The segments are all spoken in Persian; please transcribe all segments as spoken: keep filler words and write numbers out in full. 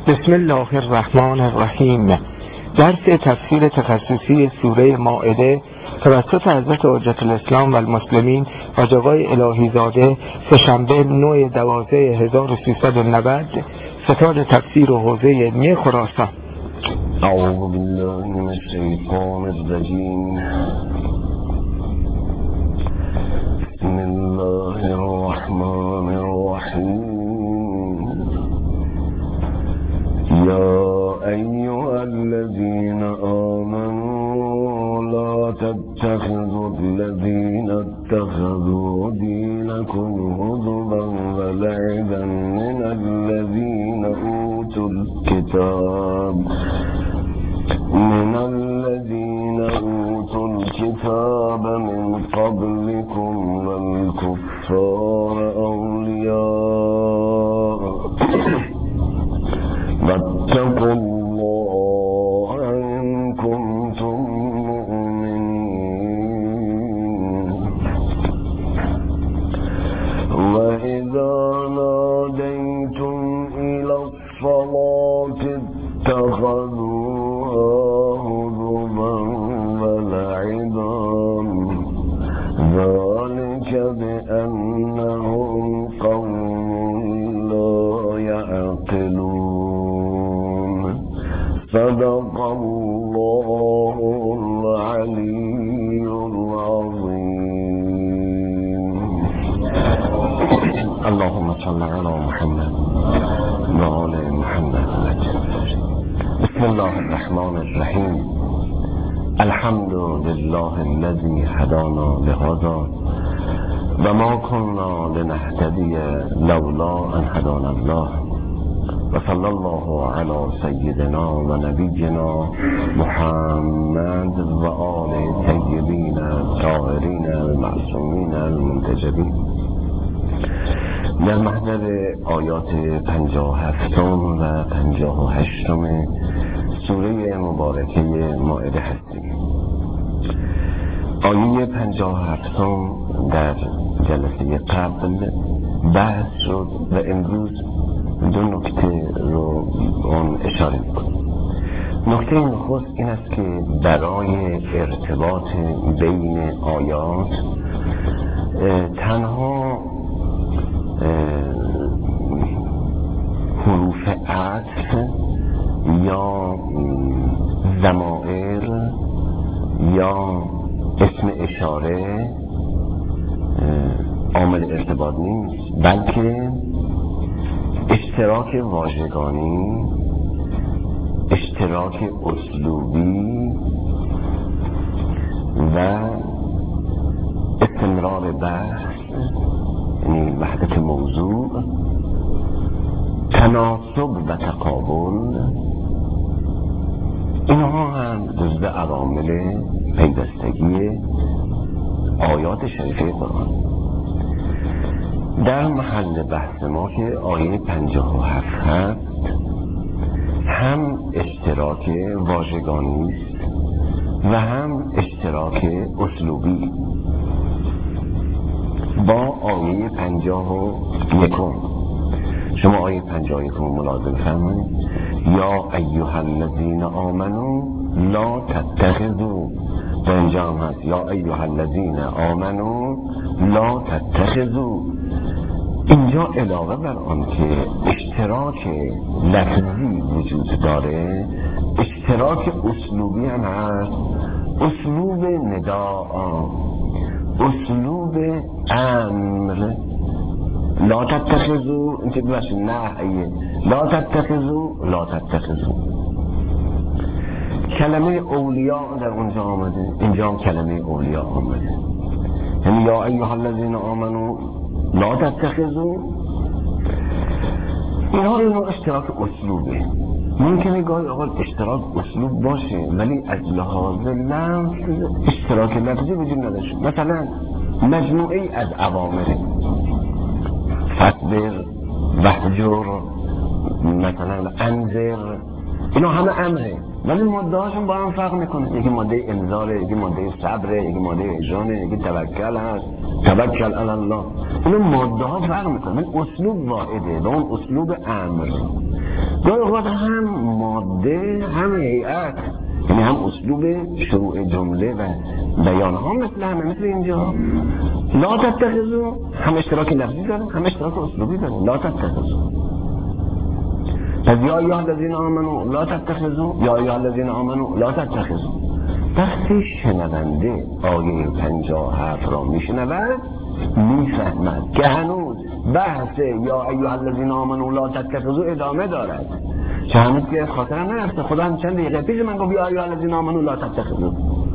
بسم الله الرحمن الرحیم. درس تفسیر تخصصی سوره مائده توسط حضرت حجت الاسلام و المسلمین حاج آقای الهی زاده، سه‌شنبه نه دوازده هزار و سیصد و نود، ستاد تفسیر و حوزه علمی خراسان. اعوذ بالله من الشیطان الرجیم. بسم الله الرحمن الرحیم. يا أيها الذين آمنوا لا تتخذوا الذين اتخذوا دينكم هزوا ولعبا من الذين أوتوا الكتاب من الذين أوتوا الكتاب من قبلكم والكفار أولياء واتقوا الله إن كنتم مؤمنين. وإذا ناديتم إلى الصلاة اتخذوها هزوا ولعبا ذلك بأنهم قوم لا يعقلون. صدق الله العلي العظيم. اللهم صل على محمد وعلى محمد. بسم الله الرحمن الرحيم. الحمد لله الذي هدانا لهذا وما كنا لنهتدي لولا أن هدانا الله. وصلى الله على سيدنا ونبينا محمد وآل الطيبين الطاهرين المعصومين المنتجبين. در محضر آیات پنجاه و هفتم و پنجاه و هشتم سوره مبارکه مائده هستیم. آیه پنجاه و هفتم در جلسه قبل بحث شد و امروز دو نکته رو اون اشاره میکنیم. نکته نخست این است که برای ارتباط بین آیات تنها حروف عطف یا ضمائر یا اسم اشاره عامل ارتباط نیست، بلکه اشتراک واژگانی، اشتراک اسلوبی و استمرار بحث، یعنی وحدت موضوع، تناسب و تقابل، اینها هم جزو عوامل پیوستگی آیات شریفه قرآن. در محل بحث ما که آیه پنجاه و هفت هست هم اشتراک واژگانی است و هم اشتراک اسلوبی. با آیه پنجاه و یکم شما آیه پنجاه و یکم ملاحظه فرمایید. یا ایها الذین آمنوا لا تتخذوا، و اینجا هم هست یا ایها الذین آمنوا لا تتخذوا. اینجا علاوه بر آن که اشتراک لفظی وجود داره، اشتراک اسلوبی هم هست. اسلوب نداء، اسلوب امر. لا تتخذوا، انت بلاش نهیه، لا تتخذوا لا تتخذوا. کلمه اولیاء در اونجا آمده، اینجا هم کلمه اولیاء آمده. یعنی یا ایها الذین آمنوا لا تتخذوا، اینها رو اشتراک اسلوبه. ممکنه گاهی اوقات اشتراک اسلوب باشه ولی از لحاظ لفظ اشتراک لفظی وجود نداشته. مثلا مجموعه از اوامر، فصبر، وحجر، مثلا انذر، اینا همه امره ولی ماده هاشون با هم فرق میکنه. یکی ماده انذاره، یکی ماده صبره، یکی ماده اجانه، یکی توکل هست، توکل علی الله. اینو ماده ها فرق میکنه ولی اسلوب واحده و اون اسلوب امر. گاهی اوقات هم ماده هم هیئت، یعنی هم اسلوب شروع جمله و بیان ها مثل همه، مثل اینجا لا تتخذوا هم اشتراک لفظی داره هم اشتراک اسلوبی داره. لا تتخذوا، پس یا ایها الذین آمنوا لا تتخذوا، یا ایها الذین آمنوا لا تتخذوا. وقتی شنونده آیه پنجاه و هفت را میشنود میفهمد که هنوز بحث یا ایها الذین آمنوا لا تتخذوا ادامه دارد، چه هنوز که خاطرم نرفته. خدا هم چند دقیقه پیش من گفت یا ایها الذین آمنوا لا تتخذوا،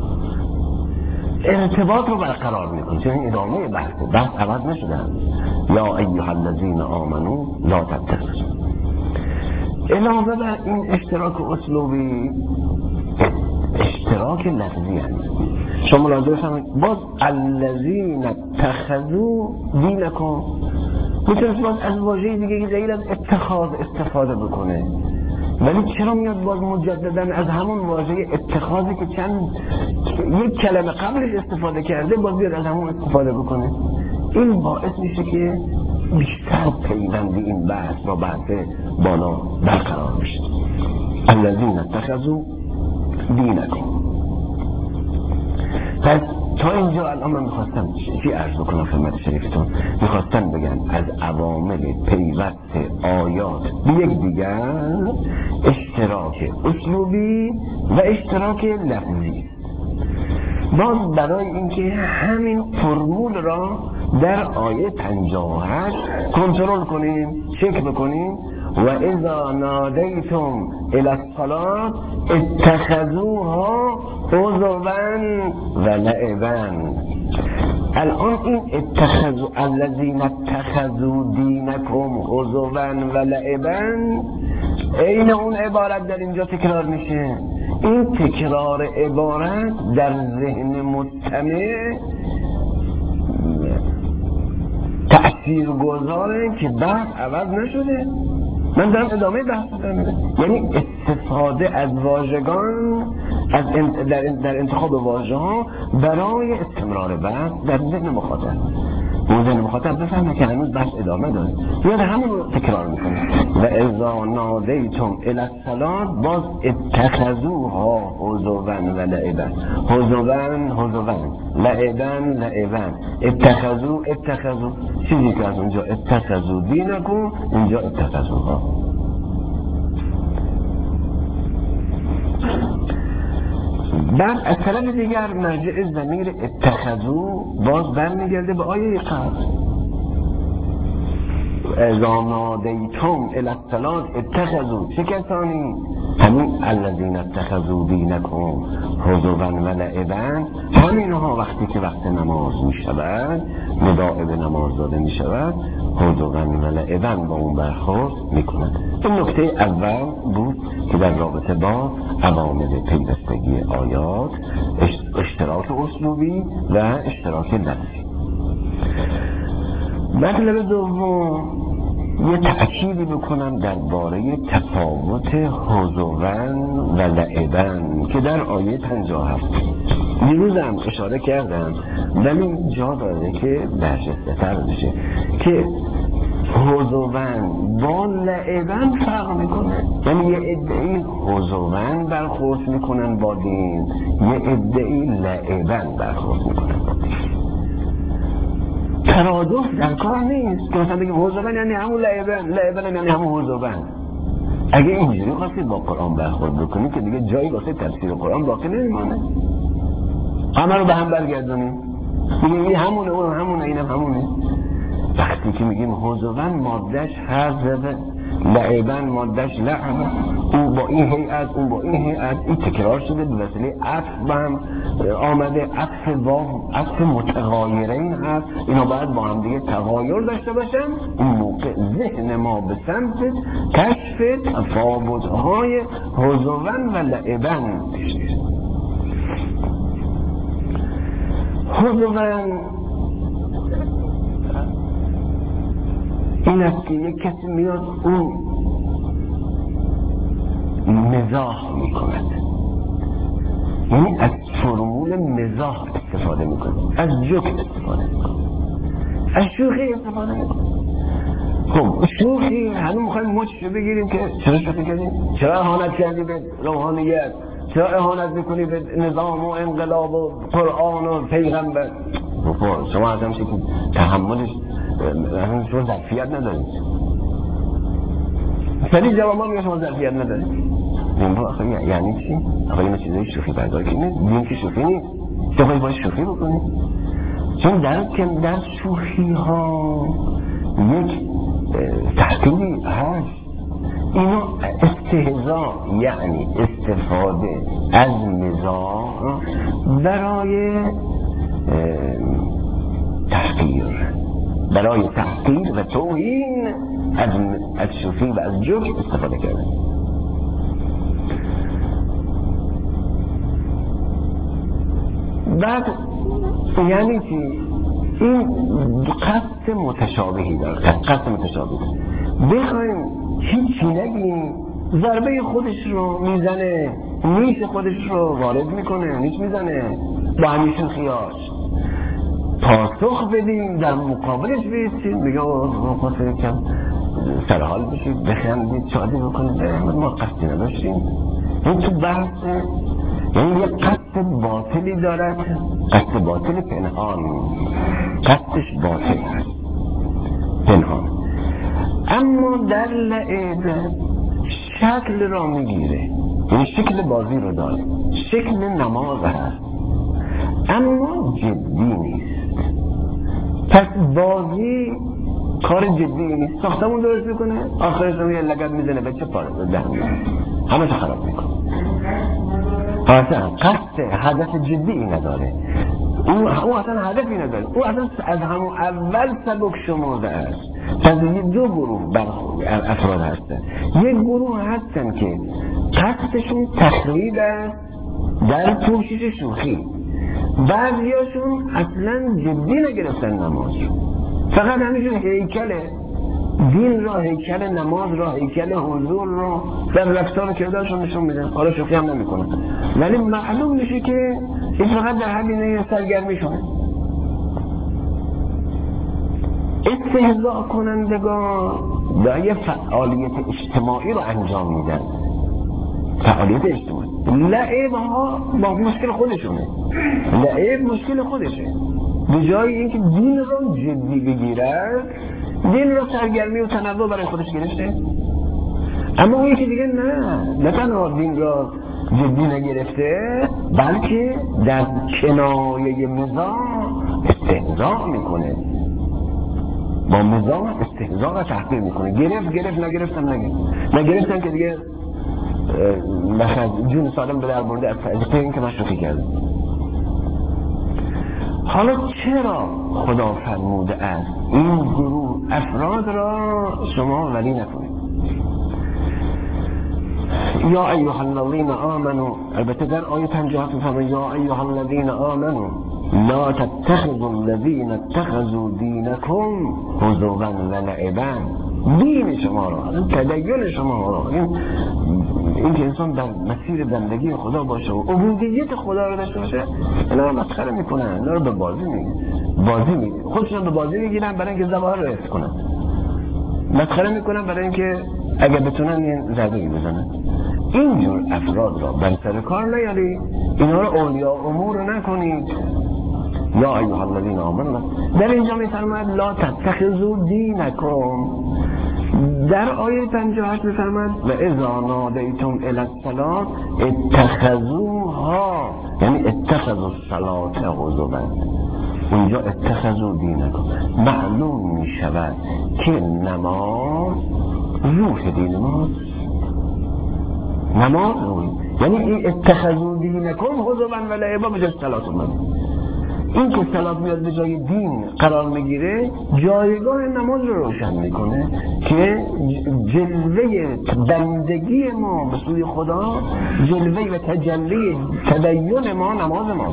ارتباط رو برقرار میکنه، چون ادامه بحثه، بحث عوض نشده. یا ایها الذین آمنوا لا تتخذوا. علاوه بر این اشتراک اسلوبی، اشتراک لفظی هست. شما ملاحظه فرمایید باز الذین اتخذوا دینکم، میتونست باز از واژه دیگه غیر از اتخاذ استفاده بکنه، ولی چرا میاد باز مجددا از همون واژه اتخاذی که چند یک کلمه قبلش استفاده کرده باز بیاد از همون استفاده بکنه؟ این باعث میشه که بیشتر پیوندی این بحث با بحث بالا برقرار بشه. الذین اتخذوا دینکم. پس تا اینجا الان من میخواستم چی عرض بکنم خدمت شریفتون؟ میخواستم بگم از عوامل پیوست آیات به یک دیگر اشتراک اسلوبی و اشتراک لفظی. باز برای اینکه همین فرمول را در آیه پنجاه و هشت کنترل کنیم، چک بکنیم، و اذا نادیتم الی الصلاة اتخذوها هزوا و لعبا. الان این اتخذوا الذین اتخذوا دینکم هزوا و لعبا این اون عبارت در اینجا تکرار میشه. این تکرار عبارت در ذهن مستمع تأثیر گذاره که بحث عوض نشده. من دارم ادامه بحث دارم، یعنی استفاده از واژگان از در, در انتخاب واژه ها برای استمرار بحث در ذهن مخاطب. اون ذهن مخاطب بفهمه که هنوز بحث ادامه داره، یاد همون رو تکرار میکنه. و اذا نادیتم الی الصلاة باز اتخذوها هزوا و لعبا. هزوا هزوا، لعبا لعبا، اتخذوا اتخذوا. چیزی که از اونجا اتخذوا دینکم اینجا اتخذوها. بعد از طرف دیگر مرجع ضمیر اتخذوا باز برمیگرده به آیه قبل. اذا نادیتم الی الصلاة اتخذوا، چه کسانی؟ همین الذین اتخذوا دینکم هزوا و لعبا، همینها وقتی که وقت نماز می شود، نداء به نماز داده می شود، هزوا و لعبا با اون برخورد می کند. این نکته اول بود که در رابطه با عوامل پیوستگی آیات، اشتراک اسلوبی و اشتراک لفظی. مطلب دوم یه تأکیدی بکنم درباره تفاوت هزوا و لعبا که در آیه پنجاه و هفت دیروزم اشاره کردم، ولی جا داره که برجسته‌تر بشه که هزوا با لعبا فرق میکنه. یعنی یه عده‌ای هزوا برخورد میکنن با دین، یه عده‌ای لعبا برخورد میکنن با دین. ترادف در کار نیست که مثلا بگیم هزوا یعنی همون لعبن، لعبن یعنی همون هزوا. اگه اینجوری خواستید با قرآن برخورد بکنید که دیگه جایی واسه تفسیر قرآن باقی نمیمونه، همه رو به هم برگردونیم میگیم این همونه اون همونه اینم همونه. وقتی که میگیم هزوا مادهش حذف، لعبن مادهش لعبه، اون با این هیئت اون با این هیئت، این تکرار شده به وسیله عطف هم آمده، عطف واو، عطف متغایرین هست، اینا باید با هم دیگه تغایر داشته باشن. اون موقع ذهن ما به سمت کشف تفاوت‌های هزوا و لعبن میشه. هزوا این است که یک کسی میاد اون مزاح میکند، یعنی از فرمول مزاح استفاده میکنه، از جوک استفاده میکنه، از شوخی استفاده میکنه. خب شوخی هنوز میخوایم مچ بگیریم که چرا شوخی کردیم؟ چرا اهانت کردی به روحانیت؟ چرا اهانت میکنی به نظام و انقلاب و قرآن و پیغمبر؟ شما از همشه که تحملش شما ظرفیت ندارید. سریع جواب ما میگه شما ظرفیت ندارید. یعنی چی؟ آقا این چیزای شوخی بردار که نیست، دین که شوخی نیست، چه باید باید شوخی بکنید؟ چون در در شوخی ها یک تحقیلی هست. اینو استهزا یعنی استفاده از مزاح برای تحقیر، برای تحقیر و توهین از از شوخی و از جوک استفاده کرده. بعد یعنی چی؟ این قصد متشابهی داره، قصد متشابهی بخوایم هیچی نگیم، ضربه خودش رو میزنه، نیش خودش رو وارد میکنه، نیش میزنه با همیشون خیاش. پاسخ بدیم، در مقابلش بیستیم، میگه خواستیم کم سرحال بشید، بخندید، شادی بکنید، ما قصدی نداشتیم. این تو بحث یعنی یه قصد باطلی دارد، قصد باطل پنهان، قصدش باطل هست پنهان. اما در لعب شکل را میگیره، یعنی شکل بازی رو داره، شکل نماز هست اما جدی نیست. پس بازی کار جدی نیست، ساختمون درست میکنه، آخرش رو یه لگد میزنه به چه پاره ده میزنه، همه چه خراب میکنه. اصلا قصد هدف جدی نداره، او اصلا هدفی نداره، او اصلا از همون اول سبک شمرده است. پس دو گروه افراد هستن، یک گروه هستن که قصدشون تخریب است در پوشش شوخی، بعضیاشون اصلا جدی نگرفتن نماز، فقط همیشون هیکله دین را، هیکل نماز را، هیکل حضور را در رفتار کردارشون نشون میدن. حالا شوخی هم نمیکنن ولی معلوم میشه که این فقط در حدینه سرگرمی شونه. استهزاء کنندگان در یه فعالیت اجتماعی رو انجام میدن، فعالیت اجتماعی. لعب ها با مشکل خودشونه، لعب مشکل خودشه، به جای اینکه دین رو جدی بگیرد، دین رو سرگرمی و تنوع برای خودش گرفته. اما اون یکی دیگه نه، نه تنها دین را جدی نگرفته بلکه در کنایه مزاح استهزاء میکنه، با مزاح استهزاء و تحقیر میکنه. گرفت گرفت نگرفتم نگرفت نگرفتم که دیگه مثلا جون سالم به در برده از فعلیته این که من شوخی کردم. حالا چرا خدا فرموده است این گروه افراد را شما ولی نکنید؟ یا ایها الذین آمنوا، البته در آیه پنجاه میفرماید یا ایها الذین آمنوا لا تتخذوا الذین اتخذوا دینکم هزوا و لعبا. دین شما را، تدین شما را، این این که انسان در مسیر بندگی خدا باشه و عبودیت خدا رو داشته باشه، اینا رو مسخره میکنن، اینا رو به بازی میگیرن، بازی میگیرن، خودشون به بازی میگیرن برای اینکه ظواهر رو حفظ کنن، مسخره میکنن برای اینکه اگه بتونن این ضربه بزنن. اینجور افراد را بر سر کار نیارید، اینا رو اولیاء امور نکنید. یا ایها الذین آمنوا، در اینجا میفرماید لا تتخذوا دینکم. در آیه پنجاه و هشت میفرماید و اذا نادیتم الی الصلاة اتخذوها، یعنی اتخذوا الصلاة هزوا. اونجا اتخذوا دینکم معلوم میشود که نماز روح دین ماست. نماز روح، یعنی این اتخذوا دینکم هزوا و لعبا به جای صلات اومد. این که صلات میاد به جای دین قرار میگیره، جایگاه نماز رو روشن میکنه که جلوه بندگی ما به سوی خدا، جلوه و تجلی تدین ما نماز ماست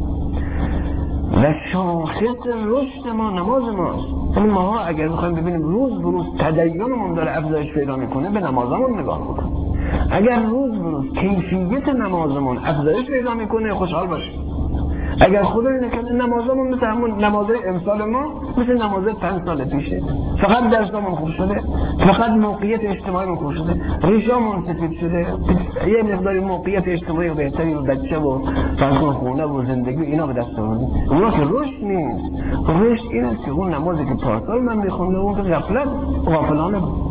و شاخص رشد ما نماز ماست. یعنی ما اگر بخوایم ببینیم روز به روز تدینمون داره افزایش پیدا میکنه، به نمازمون نگاه بکنیم. اگر روز به روز کیفیت نمازمون افزایش پیدا میکنه، خوشحال باشیم. اگر خدای نکنه نمازمون مثل همون نمازهای امسال ما مثل نمازهای پنج سال پیشه، فقط درسامون خوب شده، فقط موقعیت اجتماعی خوب شده، ریشامون سفید شده، یه مقداری موقعیت اجتماعی و بهتری و بچه و فرزند خونه و زندگی اینا به دست آوردیم. اونا که رشد نیست. رشد این است که اون نمازی که پارسال من میخونده اون که غفلت غافلانه بود.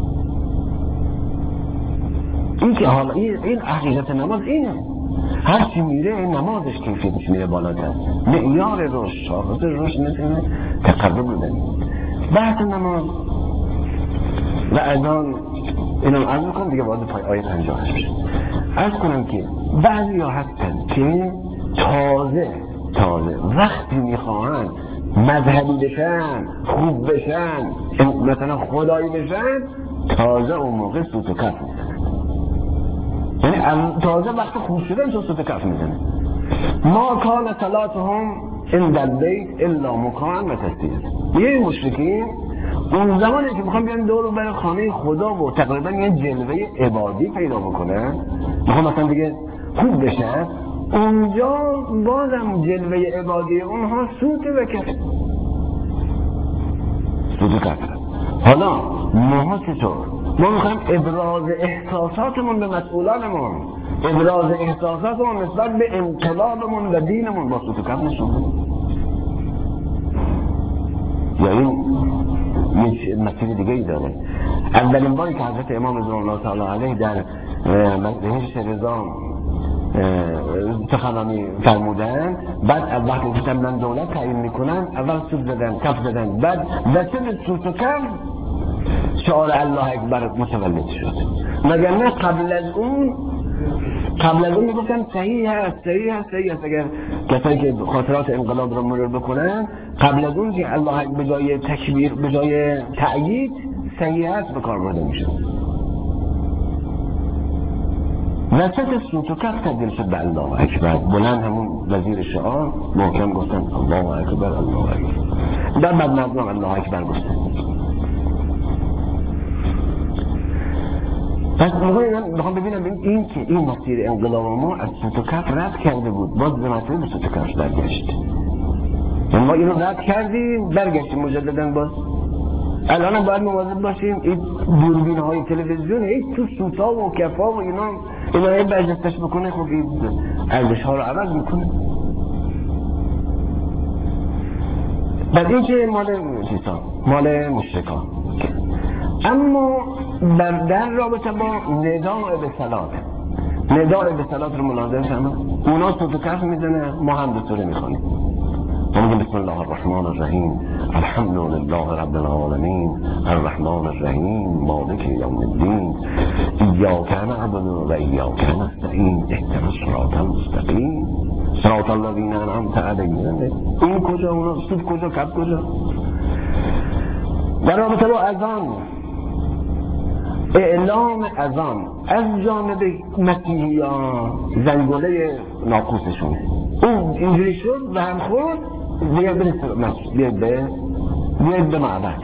این که حالا این, این حقیقت نماز اینه. هر چی میره این نمازش کیفیتش میره بالاتر. معیار رشد، شاخص رشد مثل تقرب بودن. بحث نماز و اذان اینو عرض میکنم دیگه وارد پای آیه پنجاه بشه. عرض کنم که بعضی ها هستن که تازه تازه وقتی میخواهن مذهبی بشن، خوب بشن، مثلا خدایی بشن، تازه اون موقع سوت و کف میزنن. یعنی تازه وقتی خوب شدن تو سوت و کف میزنن. ما کان صلاتهم عند البیت الا مکان و تسبیح. یه مشرکین اون زمانی که میخوام بیان دور بر خانه خدا و تقریبا یه جلوه عبادی پیدا بکنن، میخوام مثلا دیگه خوب بشن، اونجا بازم جلوه عبادی اونها سوت و کف. سوت و کف. حالا ما چطور؟ ما میخوایم ابراز احساساتمون به مسئولانمون، ابراز احساساتمون نسبت به انقلابمون و دینمون با سوت و کف نشون بدیم. یا این یه مسئله دیگه ای داره. اولین باری که حضرت امام رضوان الله تعالی علیه در بهشت رضا سخنرانی فرمودن، بعد وقتی گفتن من دولت تعیین میکنن، اول سوت زدن، کف زدن، بعد وسط سوت و کف شعار الله اکبر متولد شد. مگر نه قبل از اون قبل از اون میگفتن صحیح هست صحیح هست صحیح هست. اگر کسایی که خاطرات انقلاب رو مرور بکنن، قبل از اون که الله به جای تکبیر به جای تأیید صحیح هست به کار برده میشه. وسط سوت و کف تبدیل شد به الله اکبر. بلند همون وزیر شعار محکم گفتن الله اکبر الله اکبر. در بعد مردم الله اکبر گفتن. پس من میخوام ببینم این که این مسیر انقلاب ما از سوت و کف رد کرده بود، باز به مسیر به سوت و کف برگشت. ما اینو رد کردیم برگشتیم مجددا باز. الان باید مواظب باشیم این دوربین های تلویزیون هیچ تو سوتا و کفا و اینا اینا هی برجستش بکنه، خب این ارزش ها رو عوض میکنه. بعد این که مال چیزا مال مشرکان. اما در, در رابطه با نداء به صلات، نداء به صلات رو ملاحظه فرمایید. اونا سوت و کف میزنه، ما هم به سوره میخونیم. ما میگیم بسم الله الرحمن الرحیم الحمد لله رب العالمین الرحمن الرحیم مالک یوم الدین ایاک نعبد و ایاک نستعین اهدنا الصراط المستقیم صراط الذین انعمت علیهم. این کجا اونا سوت کجا کف کجا؟ در رابطه با اذان، اعلام اذان از جانب مسیحیان زنگوله ناقوسشون اون اینجوری شد و هم خود بیاد بیاد به بیاد به معبد.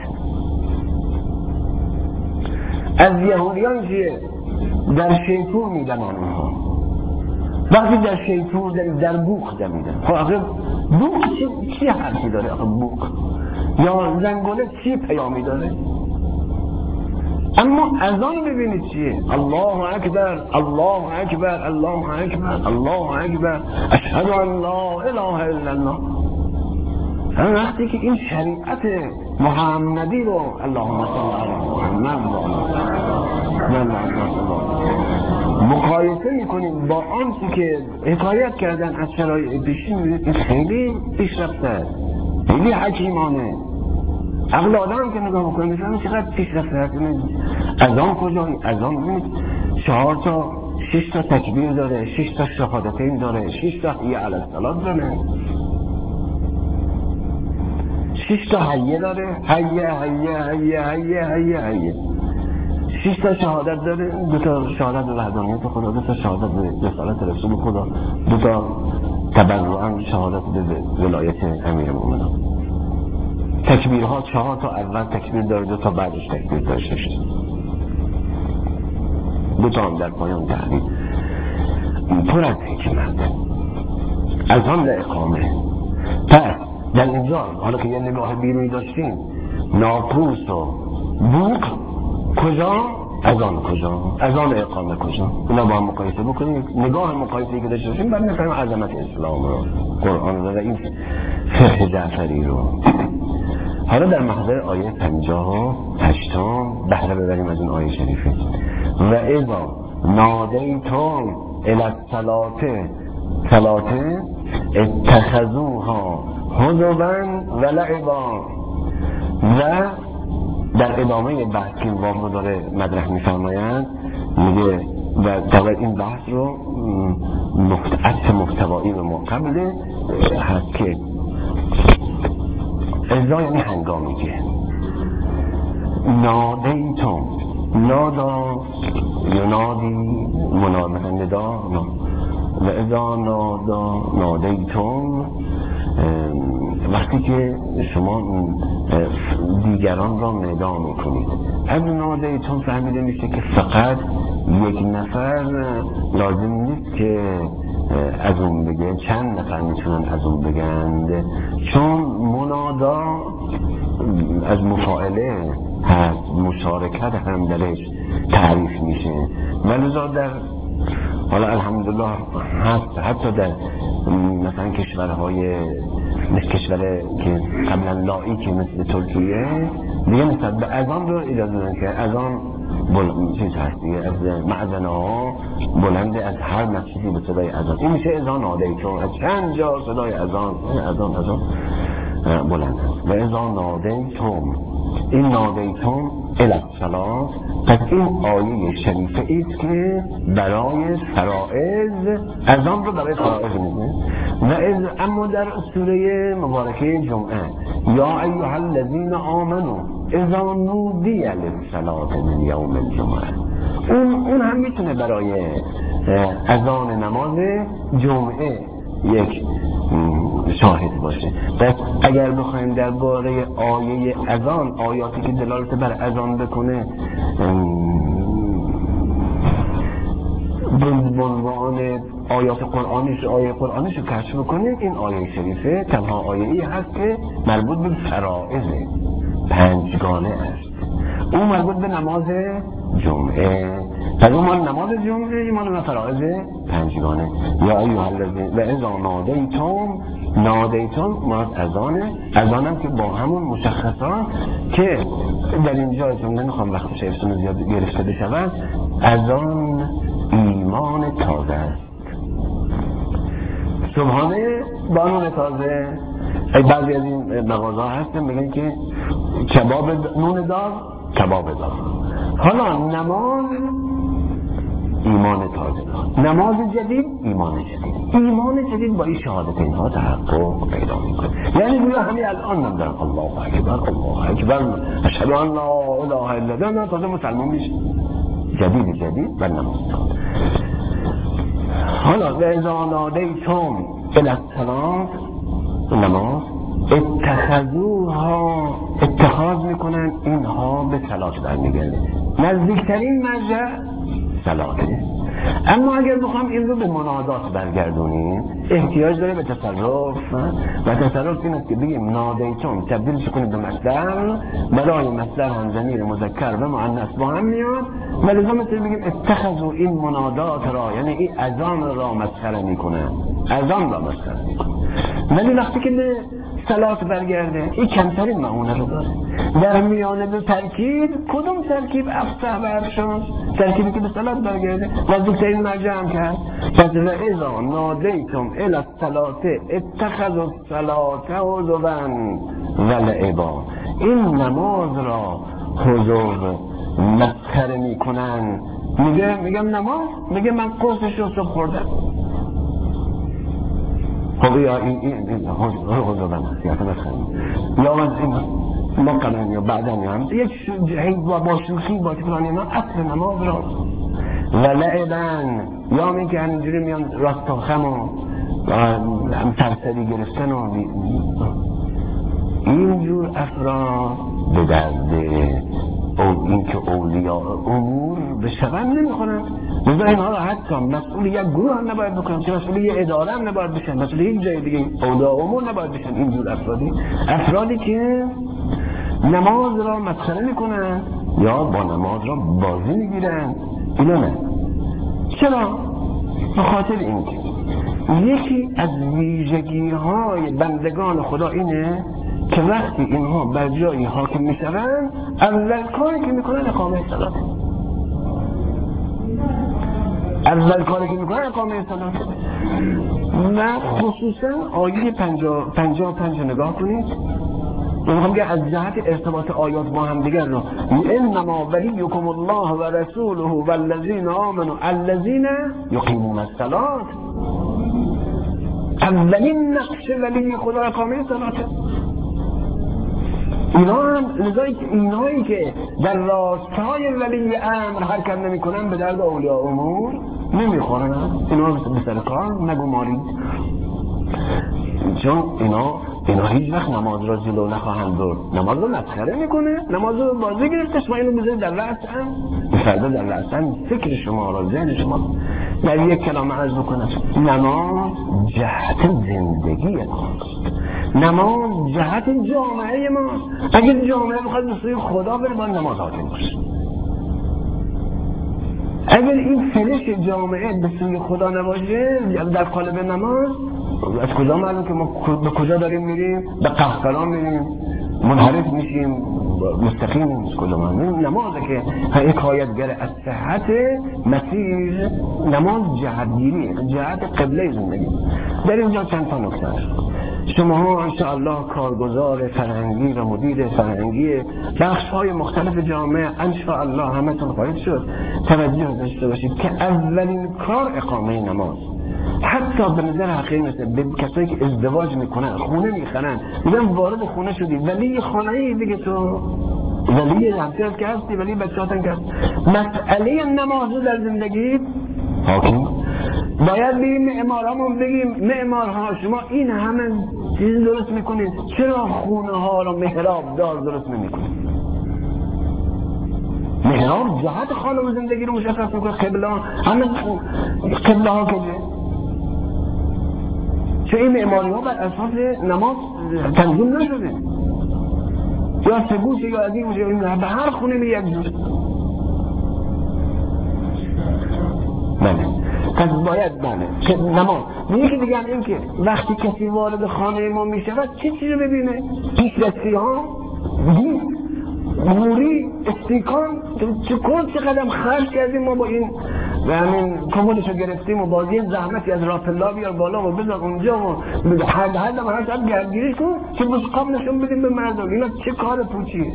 از یهودیان که در شیطور میدن آنها، وقتی در شیطور در, در بوق دمیدن. خب آخه بوق چی, چی حرفی داره؟ آخه بوق یا زنگوله چی پیامی داره؟ اما اذان ببینید چیه؟ الله اکبر الله اکبر الله اکبر الله اکبر اشهد ان لا اله الا الله. همین وقتی که این شریعت محمدی رو اللهم صل علی محمد مقایسه میکنیم با آنچه که حکایت کردن از شرایع پیشین، میبینید این خیلی پیشرفته، خیلی حکیمانه. عقل آدم که نگاه بکنه میفهمه چقدر پیشرفته هست. اذان کجا؟ اذان ببینید چهار تا شش تا تکبیر داره، شش تا شهادتین داره، شش تا حی علی الصلاه داره، شش تا حیه داره، حیه حیه حیه حیه حیه حیه شش تا شهادت داره، دو تا شهادت به وحدانیت خدا، دو تا شهادت به رسالت رسول خدا، دو تا تبرعاً شهادت به ولایت امیرالمومنین. تکبیرها چهار تا اول تکبیر داره، دو تا بعدش تکبیر داره، شش تا، دو تا هم در پایان تحریم. پر از حکمت، از آن اقامه. پس در اینجا حالا که یه نگاه بیرونی داشتیم، ناقوس و بوق کجا؟ از آن کجا؟ از آن اقامه کجا؟ اینا با هم مقایسه بکنیم، نگاه مقایسه‌ای که داشته باشیم بعد نفهمیم عظمت اسلام رو، قرآن رو و این فقه جعفری رو. حالا در محضر آیه پنجاه و هشتم بهره ببریم از این آیه شریفه. و اذا نادیتم الی الصلاة صلاة اتخذوها هزوا و لعبا. و در ادامه بحث که باب رو داره مطرح می‌فرمایند، میگه و در این بحث رو عطف محتوایی به ما قبل هست که اذا یعنی هنگامی که نادیتم، نادا ینادی مناد مثلا ندا، و اذا نادا نادیتم وقتی که شما دیگران را ندا میکنید. از نادیتم فهمیده میشه که فقط یک نفر لازم نیست که از اون بگه، چند نفر میتونن از اون بگند، چون منادا از مفاعله هست، مشارکت هم درش تعریف میشه و لذا در حالا الحمدلله هست حتی در مثلا کشورهای مثل کشور که قبلا لاییکی مثل ترکیه دیگه نسبت به اذان رو اجازه دادن که اذان بلند چیز هست دیگه، از معزنه ها بلنده از هر مسجدی به صدای اذان. این میشه اذان نادیتم، از چند جا صدای اذان اذان اذان بلند است. و اذان نادیتم، این نادیتم الی الصلاة، پس این آیه شریفه ایست که برای فرائض اذان رو برای فرائض میگه. و از اما در سوره مبارکه جمعه یا ایها الذین آمنوا اذا نودی للصلاة من یوم الجمعه، اون اون هم میتونه برای اذان نماز جمعه یک شاهد باشه. پس اگر بخوایم درباره آیه اذان، آیاتی که دلالت بر اذان بکنه به عنوان آیات قرآنیش آیه قرآنیش رو کشف بکنیم، این آیه شریفه تنها آیه ای هست که مربوط به فرائض پنجگانه است. اون مربوط به نماز جمعه، پس اون مال نماز جمعه، این مال فرائض پنجگانه. یا ایها الذین و اذا نادیتم، نادیتم مراد اذانه، اذانم که با همون مشخصات که در اینجا چون نمیخوام وقت شیفتون زیاد گرفته بشود، اذان ایمان تازه است. صبحانه بانون تازه. ای بعضی از این مغازه هستن میگن که کباب نون دار کباب دار. حالا نماز ایمان تازه دار، نماز جدید ایمان جدید، ایمان جدید با این شهادت اینها تحقق پیدا میکنه. یعنی گویا همین الان هم دارن الله اکبر الله اکبر اشهد ان لا اله الا الله، تازه مسلمان میشه، جدید جدید و نماز تازه. حالا و اذا نادیتم الی الصلاة، نماز اتخذوها، اتخاذ میکنن اینها به صلات برمیگرده، نزدیکترین مرجع صلاته. اما اگر بخوام این رو به منادات برگردونیم احتیاج داره به تصرف و تصرف این است که بگیم نادیتم تبدیلش کنیم به مصدر، برای مصدر هم ضمیر مذکر و مؤنث با هم میاد و لذا مثل بگیم اتخذوا این منادات را، یعنی این اذان را مسخره میکنن، اذان را مسخره میکنن. ولی وقتی که به صلات برگرده این کمترین معونه رو داره. در میانه به ترکیب کدوم ترکیب افصح و ارشاد؟ ترکیبی که به صلات برگرده نزدیکترین مرجع هم کرد. پس و اذا نادیتم الی الصلاة اتخذوا الصلاة هزوا و لعبا، این نماز را هزو مسخره میکنن. میگه میگم نماز، میگه من قرصش رو صبح خوردم. خب یا این این این هزو هست یا یا من این مقنن یا بعدن هم یک جهید و با شوخی با تکرانی اینا اصل نماز را و لعبن، یا می که همینجوری میان راست و خم و هم ترسری گرفتن و اینجور افراد به درد او این که اولیاء امور به شبن نمیخورن. لذا اینها را حتی مسئول یک گروه هم نباید بکنن، که مسئول یک اداره هم نباید بشن، مسئول یک جای دیگه اولیاء امور نباید بشن. اینجور افرادی افرادی که نماز را مسخره میکنن یا با نماز را بازی میگیرن، اینا نه. چرا؟ به خاطر اینکه یکی از ویژگی های بندگان خدا اینه که وقتی اینها بر جایی حاکم میشوند اول کاری که میکنن اقامه صلات. اول کاری که میکنن اقامه صلات. و خصوصا آیه پنجاه پنجاه پنج نگاه کنید. من میخوام که از جهت ارتباط آیات با هم دیگر رو انما ولیکم الله و رسوله والذین آمنوا الذین یقیمون الصلاة. اولین نقش ولی خدا اقامه صلات. اینا هم لذایی که اینایی که در راستای ولی امر حرکت نمی کنن به درد اولیاء امور نمیخورن. اینا به سر کار نگمارید، چون اینا اینا هیچ وقت نماز را جلو نخواهند برد. نماز رو مسخره میکنه، نماز رو بازی گرفته، شما اینو میذارید در رأس هم، فردا در رأس هم فکر شما را، ذهن شما. در یک کلام عرض بکنم، نماز جهت زندگی ماست، نماز جهت جامعه ماست. اگر جامعه بخواد به سوی خدا بره باید نماز حاکم باشه. اگر این فلش جامعه به سوی خدا نباشه در قالب نماز، از کجا معلوم که ما به کجا داریم میریم؟ به قهقرا میریم، منحرف میشیم، مستقیم کجا معلوم؟ نمازه که حکایتگر از صحت مسیر. نماز جهتگیری، جهت قبله زندگی. در اینجا چند تا نکته است. شما ها انشاءالله کارگزار فرهنگی و مدیر فرهنگی بخش های مختلف جامعه انشاءالله همتون خواهید شد توجه داشته باشید که اولین کار اقامه نماز. حتی به نظر حقیقی مثل به کسایی که ازدواج میکنن، خونه میخرن، میگن وارد خونه شدی، ولی خانه ای دیگه، تو ولی همسرت که هستی، ولی بچه‌هاتن که هستی. مسئله نماز در زندگی حاکم. باید بگیم معمارامون بگیم معمارها شما این همه چیز درست میکنید، چرا خونه ها رو محراب دار درست نمیکنید؟ محراب جهت خانه زندگی رو مشخص میکنه. قبله همه قبله ها کجه؟ چه این معماری ها بر اساس نماز تنظیم نشده؟ یا سگوشه یا از این موشه به هر خونه می یک جور. بله پس باید بله که نماز یکی دیگه هم این که وقتی کسی وارد خانه ما می شود چه چیزی رو ببینه؟ پیشرستی ها، دید، موری، استیکان، چه کن چه قدم خرج کردیم ما با این و همین کمونشو گرفتیم و بازی زحمتی از راپلا بیار بالا و بذار اونجا و حد حد هم هر شب گردگیریش کن که بسقاب نشون بدیم به مردم. اینا چه کار پوچیه؟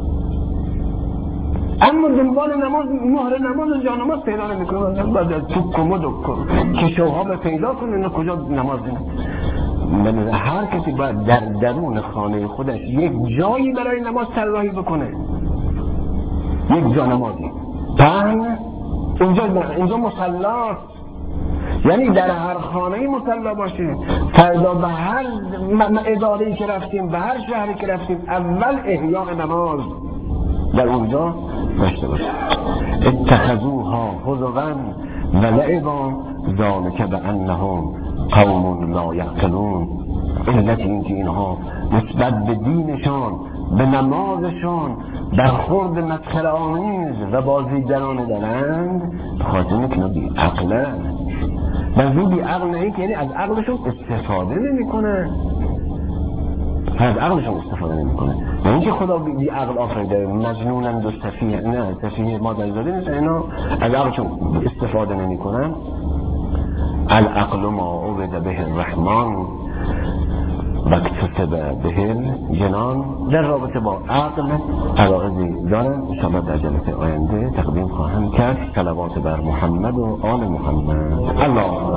اما دنبال نماز، مهر نماز و جانماز پیدا نمی کنن. بعد از تو کمد و کشوها به پیدا کنن اینا کجا نماز دینن. من هر کسی باید در درون خانه خودش یک جایی برای نماز طراحی بکنه، یک جا نمازی پهن اینجا اینجا مصلاست، یعنی در هر خانه مصلا باشه. فردا به هر اداره‌ای که رفتیم، به هر شهری که رفتیم، اول احیاء نماز در اونجا داشته باشه. اتخذوها هزوا و لعبا ذلک بانهم قوم لا یعقلون. علت اینکه اینها نسبت به دینشان، به نمازشان برخورد مسخره‌آمیز و بازیگرانه دارند، بخاطر اینکه بی عقلند. منظور بی عقل نه که یعنی از عقلشون استفاده نمی‌کنن، از عقلشون استفاده نمی‌کنن. نه اینکه خدا بی عقل آفریده، مجنونند و سفیه، نه سفیه مادرزاده نیست، اینا از عقلشون استفاده نمی‌کنن. العقل ما عبد به الرحمن و اکتسب به الجنان. در رابطه با عقل عرائضی دارم، انشاءالله در جلسه آینده تقدیم خواهم کرد. صلوات بر محمد و آل محمد. الله